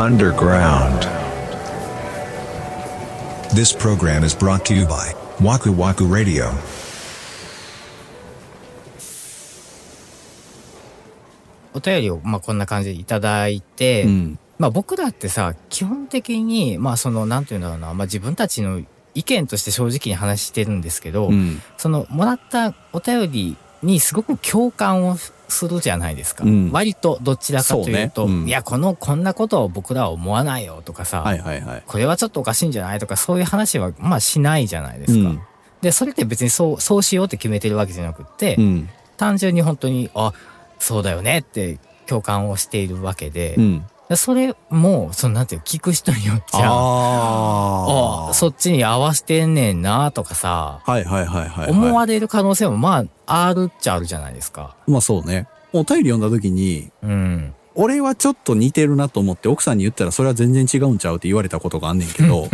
underground. This program is brought to you by Waku Waku Radio. お便りをこんな感じでいただいて、僕らってさ基本的にそのなんていうんだろうな、自分たちの意見として正直に話してるんですけど、そのもらったお便りにすごく共感をするじゃないですか、割とどちらかというと、いやこんなことを僕らは思わないよとかさ、これはちょっとおかしいんじゃないとかそういう話はしないじゃないですか、でそれって別にそうしようって決めてるわけじゃなくって、単純に本当にそうだよねって共感をしているわけで、それもなんていう聞く人によっちゃそっちに合わせてんねんなとかさ、思われる可能性もあるっちゃあるじゃないですか。 そうね。お便り読んだ時に、俺はちょっと似てるなと思って奥さんに言ったらそれは全然違うんちゃうって言われたことがあんねんけど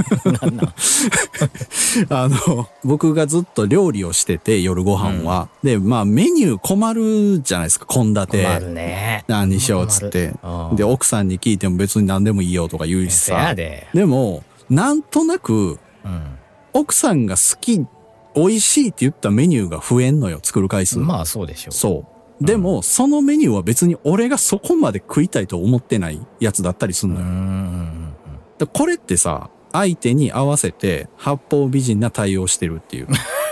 僕がずっと料理をしてて夜ご飯は、でメニュー困るじゃないですか、献立困るね、 何にしようっつって、で奥さんに聞いても別に何でもいいよとか言うしさ、でもなんとなく、奥さんが好き美味しいって言ったメニューが増えんのよ、作る回数。 そうでしょう。 そうでも、そのメニューは別に俺がそこまで食いたいと思ってないやつだったりすんのよ。これってさ、相手に合わせて八方美人な対応してるっていう。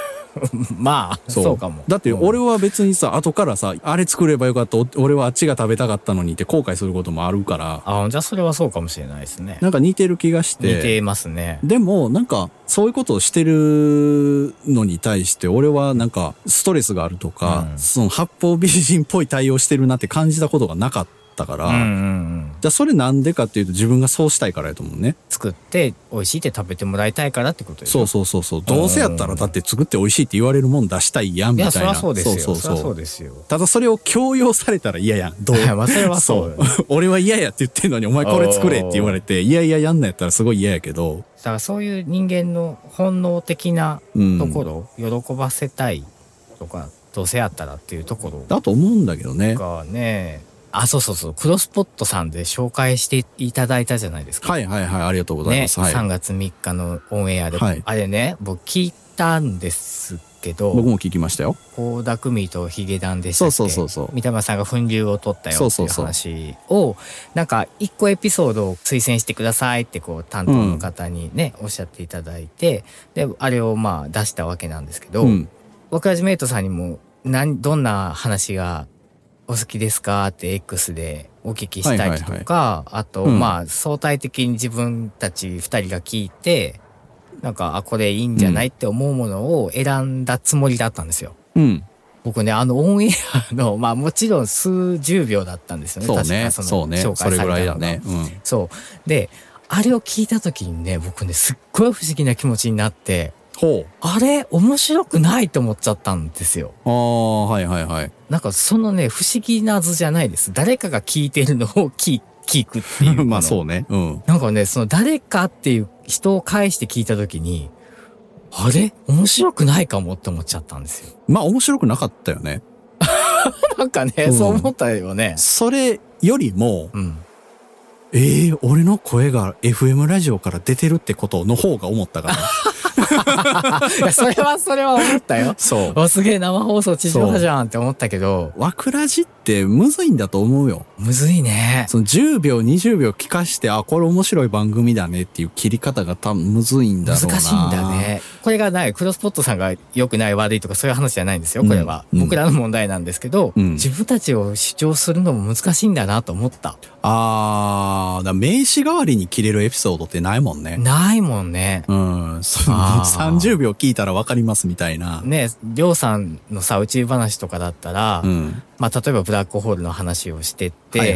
そうかも。 だって俺は別にさ、後からさ、あれ作ればよかった、俺はあっちが食べたかったのにって後悔することもあるから。 じゃあそれはそうかもしれないですね。 なんか似てる気がして。 似てますね。 でもなんかそういうことをしてるのに対して俺はなんかストレスがあるとか、その八方美人っぽい対応してるなって感じたことがなかったから、じゃあそれなんでかっていうと自分がそうしたいからやと思うね。 作って美味しいって食べてもらいたいからってことですよ。 そうどうせやったらだって作って美味しいって言われるもん出したいやんみたいな。 いやそりゃそうですよ。そりゃそうですよ。 ただそれを強要されたら嫌やん。 それはそう俺は嫌やって言ってんのにお前これ作れって言われていややんのやったらすごい嫌やけど、 だからそういう人間の本能的なところ、喜ばせたいとかどうせやったらっていうところだと思うんだけどね。 がね、そうクロスポットさんで紹介していただいたじゃないですか。 ありがとうございます。 3月3日のオンエアで、あれね僕聞いたんですけど、 僕も聞きましたよ。 倖田來未とヒゲダンでしたっけ。 そう三田村さんが粉流を取ったよっていう話をなんか一個エピソードを推薦してくださいって担当の方にね、おっしゃっていただいて、であれを出したわけなんですけど、僕はジメイトさんにもどんな話がお好きですかって X でお聞きしたりとか、あと相対的に自分たち2人が聞いてなんかこれいいんじゃないって思うものを選んだつもりだったんですよ。僕ねオンエアのもちろん数十秒だったんですよね。確か紹介されたのがそれぐらいだね。そうであれを聞いた時にね、僕ねすっごい不思議な気持ちになって、あれ面白くないと思っちゃったんですよ。なんかそのね不思議な図じゃないです。誰かが聞いてるのを聞くっていうそうね。 なんかねその誰かっていう人を介して聞いた時に、あれ面白くないかもって思っちゃったんですよ。 面白くなかったよね。 なんかね、そう思ったよね。 それよりも、俺の声が FM ラジオから出てるってことの方が思ったから。 いやそれは思ったよ。すげえ生放送地上波じゃんって思ったけど、 わくらじってむずいんだと思うよ。 むずいね。 その10秒20秒聞かしてこれ面白い番組だねっていう切り方がむずいんだろうな。 難しいんだね。これがクロスポットさんが良くない悪いとかそういう話じゃないんですよ。これは、僕らの問題なんですけど、自分たちを主張するのも難しいんだなと思った。 名詞代わりに切れるエピソードってないもんね。 ないもんね。 30秒聞いたら分かりますみたいな。 ね、りょうさんのさ、宇宙話とかだったら、例えばブラックホールの話をしてって、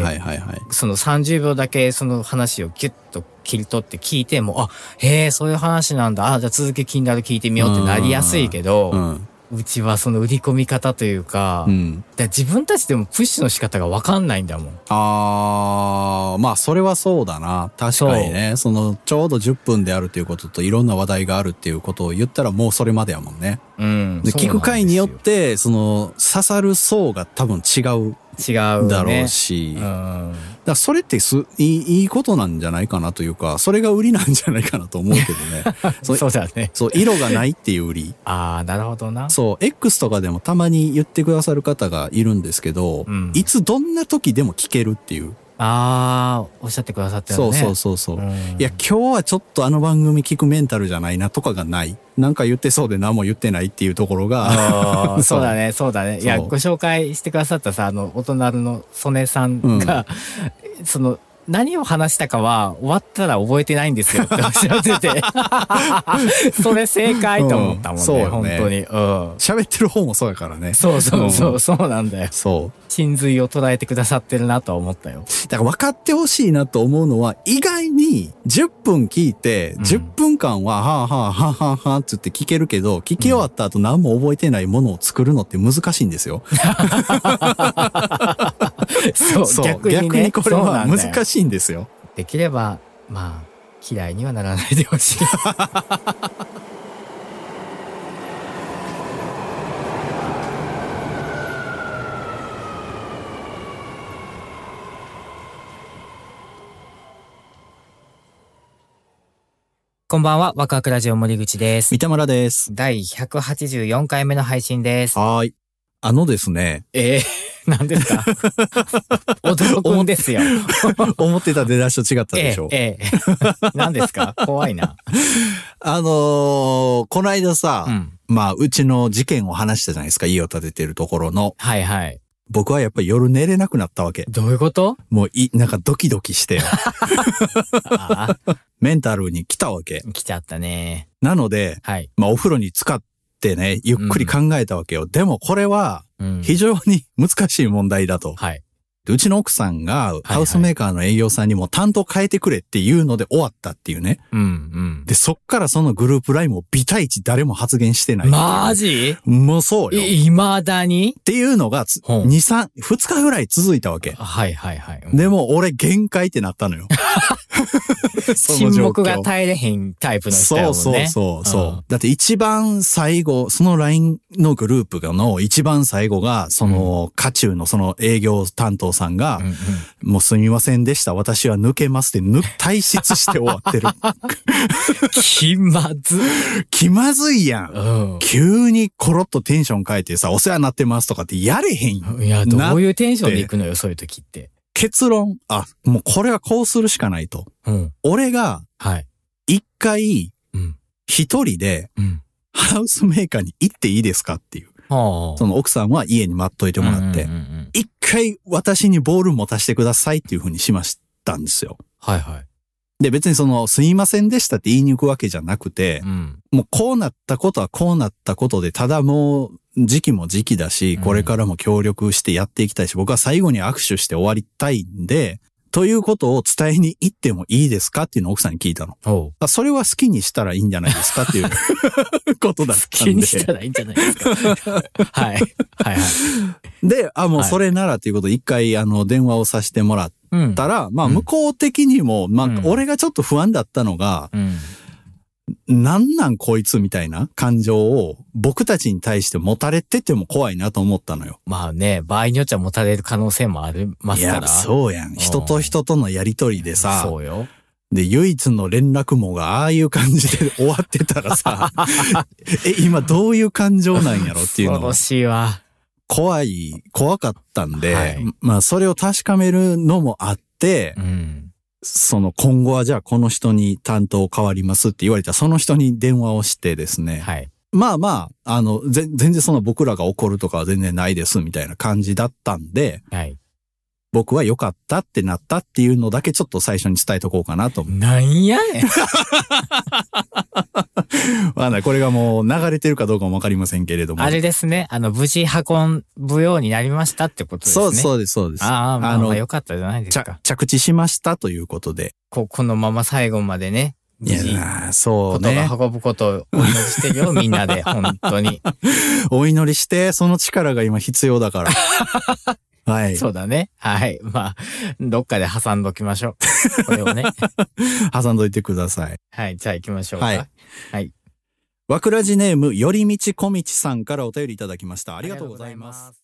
その30秒だけその話をギュッと切り取って聞いても、へえ、そういう話なんだ。じゃあ続き気になる聞いてみようってなりやすいけど、うちはその売り込み方というか、自分たちでもプッシュの仕方が分かんないんだもん。 それはそうだな。確かにね。ちょうど10分であるということといろんな話題があるっていうことを言ったらもうそれまでやもんね。で聞く回によって刺さる層が多分違う違うね。 だろうし。 うん。 だからそれっていいことなんじゃないかなというか、それが売りなんじゃないかなと思うけどね。 そうだね。 そう、色がないっていう売り。 ああ、なるほどな。 そう、X とかでもたまに言ってくださる方がいるんですけど、 うん、 いつどんな時でも聞けるっていう。 ああ、おっしゃってくださってるね。 そう。いや、今日はちょっとあの番組聞くメンタルじゃないなとかがない。なんか言ってそうで何も言ってないっていうところが。 そうだね。いや、ご紹介してくださったさ、お隣の曽根さんが、何を話したかは終わったら覚えてないんですよっておっしゃってて。それ正解と思ったもんね、 そうよね本当に。 喋ってる方もそうやからね。 そうなんだよ。 そう。 真髄を捉えてくださってるなとは思ったよ。 だから分かってほしいなと思うのは、意外に10分聞いて、10分間は、はぁはぁはぁはぁはぁって言って聞けるけど、聞き終わった後何も覚えてないものを作るのって難しいんですよ。 そう、逆にこれは難しいんですよ。 できれば、まあ、嫌いにはならないでほしい。こんばんは、ワクワクラジオ森口です。 三田村です。 第184回目の配信です。 はい。ですね。 何ですか？驚くんですよ。 思ってた出だしと違ったでしょ。 何ですか？怖いな。 この間さ、まあ、うちの事件を話したじゃないですか、家を建ててるところの。 はいはい。 僕はやっぱり夜寝れなくなったわけ。 どういうこと？ もうなんかドキドキして。メンタルに来たわけ。 来ちゃったね。 なので、 はい、 まあお風呂に浸かってね、ゆっくり考えたわけよ。でもこれは、非常に難しい問題だと。 はい。 うちの奥さんがハウスメーカーの営業さんにも担当変えてくれっていうので終わったっていうね。で、そっからそのグループラインもビタイチ誰も発言してない。 マジ？ もうそうよ。 未だにっていうのが2日ぐらい続いたわけ。 はい。 でも俺限界ってなったのよ。 沈黙が耐えれへんタイプの人やもんね。 そう。だって一番最後、その LINE のグループの一番最後が、渦中のその営業担当さんが、もうすみませんでした。私は抜けますって退出して終わってる。気まずいやん。急にコロッとテンション変えてさ、お世話になってますとかってやれへんよ。 いや、どういうテンションで行くのよ、そういう時って。 結論、もうこれはこうするしかないと。俺が、一回、一人で、ハウスメーカーに行っていいですかっていう。その奥さんは家に待っといてもらって、一回私にボール持たせてくださいっていう風にしましたんですよ。で、別にすいませんでしたって言いに行くわけじゃなくて、もうこうなったことはこうなったことで、ただもう時期も時期だし、これからも協力してやっていきたいし、僕は最後に握手して終わりたいんで、ということを伝えに行ってもいいですかっていうのを奥さんに聞いたの。それは好きにしたらいいんじゃないですかっていうことだったんで。 好きにしたらいいんじゃないですか。はい。 で、もうそれならっていうことで一回電話をさせてもらったら、まあ向こう的にも、まあ俺がちょっと不安だったのが、なんこいつみたいな感情を僕たちに対して持たれてても怖いなと思ったのよ。 まあね、場合によっちゃ持たれる可能性もありますから。いや、 そうやん。人と人とのやりとりでさ。 そうよ。 で、唯一の連絡網がああいう感じで終わってたらさ、今どういう感情なんやろっていうの。 恐ろしいわ。 怖かったんで、まあそれを確かめるのもあって、今後はじゃあこの人に担当変わりますって言われたその人に電話をしてですね。まあ、全然僕らが怒るとかは全然ないですみたいな感じだったんで、僕は良かったってなったっていうのだけちょっと最初に伝えとこうかなと。 なんやねん。 これがもう流れてるかどうかもわかりませんけれども。 あれですね。無事運ぶようになりましたってことですね。 そうです。 まあ良かったじゃないですか。 着地しましたということで。 このまま最後までね。 いや、そうね。 ことが運ぶことをお祈りしてるよ、みんなで、本当に。 お祈りして、その力が今必要だから。はい。 そうだね。はい。まあ、どっかで挟んどきましょう。これをね。 挟んどいてください。 はい。じゃあ行きましょうか。はい。 わくらじネーム、よりみちこみちさんからお便りいただきました。ありがとうございます。